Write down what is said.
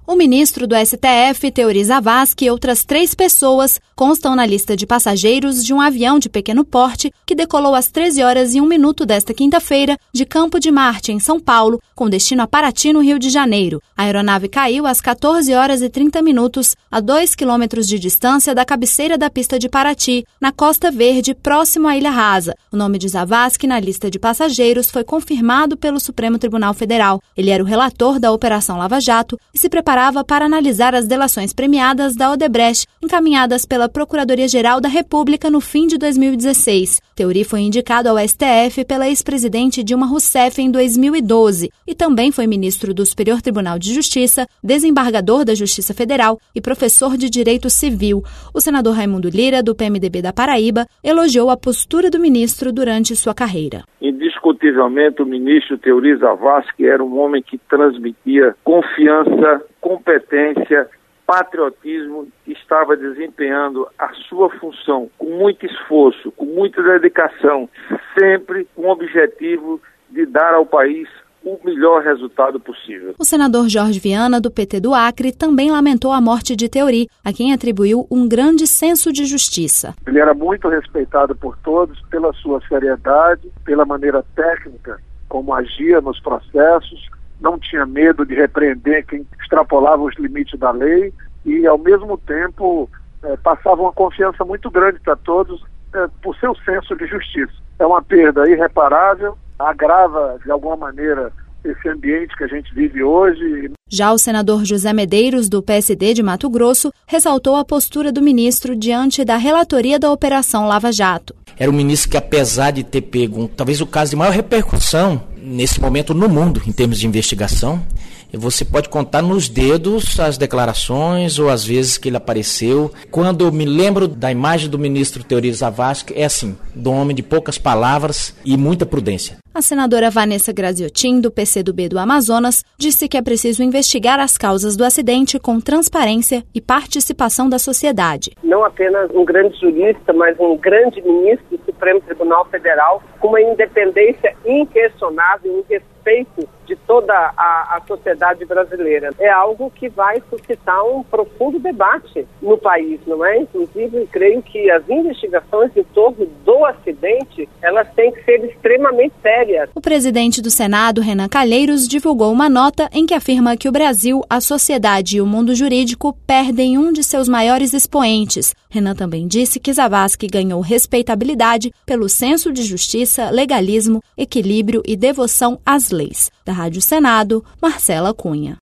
O ministro do STF, Teori Zavascki, e outras 3 pessoas constam na lista de passageiros de um avião de pequeno porte que decolou às 13h01 desta quinta-feira de Campo de Marte, em São Paulo, com destino a Paraty, no Rio de Janeiro. A aeronave caiu às 14h30, a 2 quilômetros de distância da cabeceira da pista de Paraty, na Costa Verde, próximo à Ilha Rasa. O nome de Zavascki na lista de passageiros foi confirmado pelo Supremo Tribunal Federal. Ele era o relator da Operação Lava Jato e se preparava para analisar as delações premiadas da Odebrecht, encaminhadas pela Procuradoria-Geral da República no fim de 2016. Teori foi indicado ao STF pela ex-presidente Dilma Rousseff em 2012 e também foi ministro do Superior Tribunal de Justiça, desembargador da Justiça Federal e professor de Direito Civil. O senador Raimundo Lira, do PMDB da Paraíba, elogiou a postura do ministro durante sua carreira. Indiscutivelmente, o ministro Teori Zavascki era um homem que transmitia confiança, competência, patriotismo, que estava desempenhando a sua função com muito esforço, com muita dedicação, sempre com o objetivo de dar ao país o melhor resultado possível. O senador Jorge Viana, do PT do Acre, também lamentou a morte de Teori, a quem atribuiu um grande senso de justiça. Ele era muito respeitado por todos pela sua seriedade, pela maneira técnica como agia nos processos, não tinha medo de repreender quem extrapolava os limites da lei e, ao mesmo tempo, passava uma confiança muito grande para todos por seu senso de justiça. É uma perda irreparável, agrava, de alguma maneira, esse ambiente que a gente vive hoje. Já o senador José Medeiros, do PSD de Mato Grosso, ressaltou a postura do ministro diante da relatoria da Operação Lava Jato. Era um ministro que, apesar de ter pego talvez o caso de maior repercussão nesse momento no mundo, em termos de investigação, você pode contar nos dedos as declarações ou as vezes que ele apareceu. Quando eu me lembro da imagem do ministro Teori Zavascki, é assim, de um homem de poucas palavras e muita prudência. A senadora Vanessa Graziotin, do PCdoB do Amazonas, disse que é preciso investigar as causas do acidente com transparência e participação da sociedade. Não apenas um grande jurista, mas um grande ministro do Supremo Tribunal Federal, com uma independência inquestionável, um respeito de toda a sociedade brasileira. É algo que vai suscitar um profundo debate no país, não é? Inclusive, creio que as investigações em torno do acidente, elas têm que ser extremamente sérias. O presidente do Senado, Renan Calheiros, divulgou uma nota em que afirma que o Brasil, a sociedade e o mundo jurídico perdem um de seus maiores expoentes. Renan também disse que Zavascki ganhou respeitabilidade pelo senso de justiça, legalismo, equilíbrio e devoção às leis. Da Rádio Senado, Marcela Cunha.